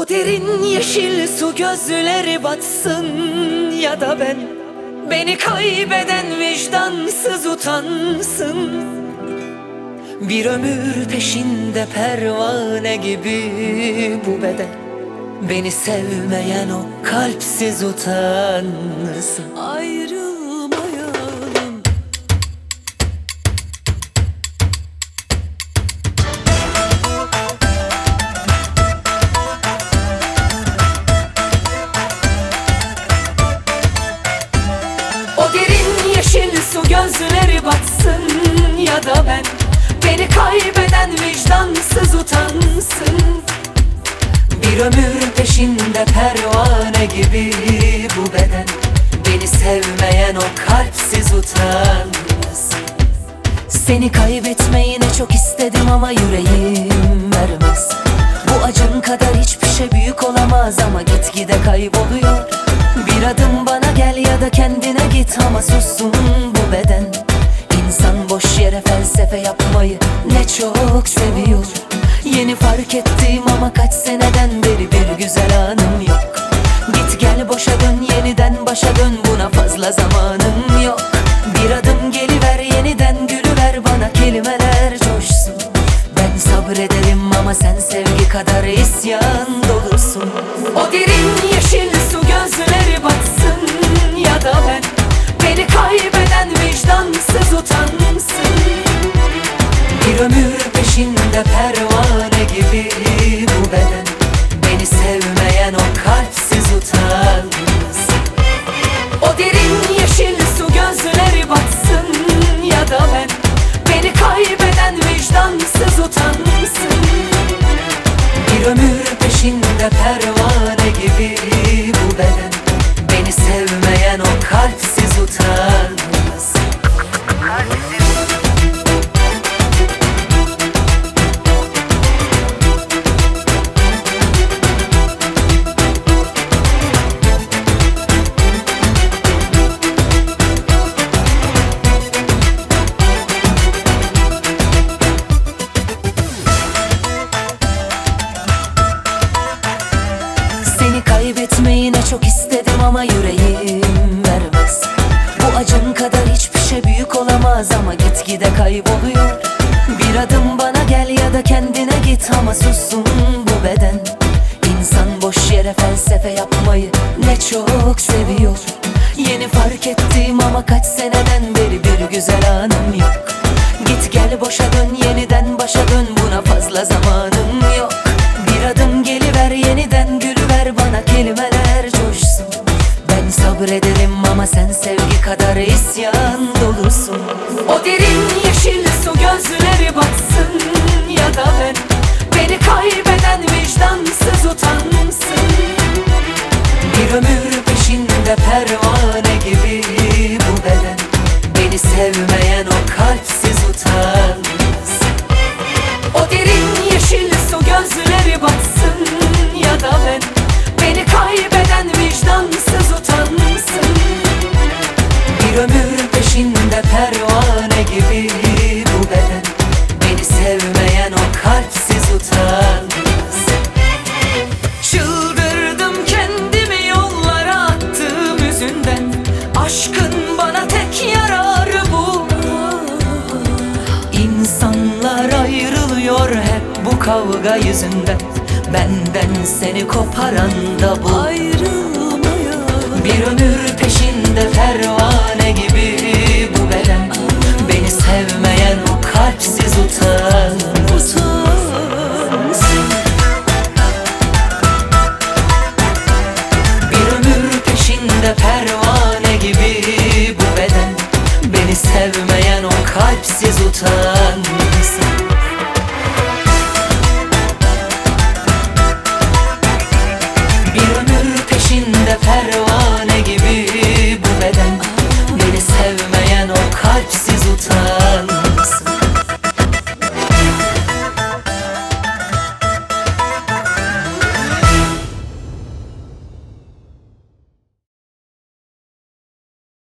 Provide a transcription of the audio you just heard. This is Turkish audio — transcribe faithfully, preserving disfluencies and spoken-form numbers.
O derin yeşil su gözleri batsın ya da ben, beni kaybeden vicdansız utansın. Bir ömür peşinde pervane gibi bu beden, beni sevmeyen o kalpsiz utansın. Ayrılmayalım. O derin yeşil su gözleri batsın ya da ben, beni kaybeden vicdansız utansın. Bir ömür peşinde pervane gibi bu beden, beni sevmeyen o kalpsiz utansın. Seni kaybetmeyi ne çok istedim ama yüreğim vermez. Bu acın kadar hiçbir şey büyük olamaz ama gitgide kayboluyor. Bir adım bana gel ya da kendine git ama sussun bu beden. İnsan boş yere felsefe yapmayı ne çok seviyor. Yeni fark ettim ama kaç seneden beri bir güzel anım yok. Git gel boşa dön, yeniden başa dön, buna fazla zamanım yok. Bir adım geliver, yeniden gülüver, bana kelimeler coşsun. Ben sabrederim ama sen sevgi kadar isyan dolusun. O derin yeşil su gözleri batsın ya da ben, beni kaybeden vicdansız utansın. Bir ömür peşinde pervane gibi bu beden, beni sevmeyen o kalpsiz utansın. O derin yeşil su gözleri batsın ya da ben, beni kaybeden vicdansız utansın. Bir ömür peşinde pervane gibi bu beden, beni sevmeyen o kalpsiz utansın. Kaybetmeyi ne çok istedim ama yüreğim vermez. Bu acın kadar hiçbir şey büyük olamaz ama gitgide kayboluyor. Bir adım bana gel ya da kendine git ama sussun bu beden. İnsan boş yere felsefe yapmayı ne çok seviyor. Yeni fark ettim ama kaç seneden beri bir güzel anım yok. Git gel boşa dön, yeniden başa dön, buna fazla zamanım yok. Bir adım geliver, yeniden gülüver, bana kelimeler coşsun. Ben sabrederim ama sen sevgi kadar isyan dolusun. O derin yeşil su gözleri batsın ya da ben, beni kaybeden vicdansız utansın. Bir ömür peşinde pervane gibi bu beden, beni sevmeyen o kalpsiz utansın. O derin yeşil su gözleri batsın ya da ben, beni kaybeden vicdansız utansın. Bir ömür peşinde pervane gibi bu beden, beni sevmeyen o kalpsiz utansın. Çıldırdım kendimi yollara attığım yüzünden, aşkın bana tek yararı bu. İnsanlar ayrılıyor hep bu kavga yüzünden, benden seni koparan da bu. Ayrılmayalım. Bir ömür peşinde pervane gibi bu beden, beni sevmeyen o kalpsiz utan.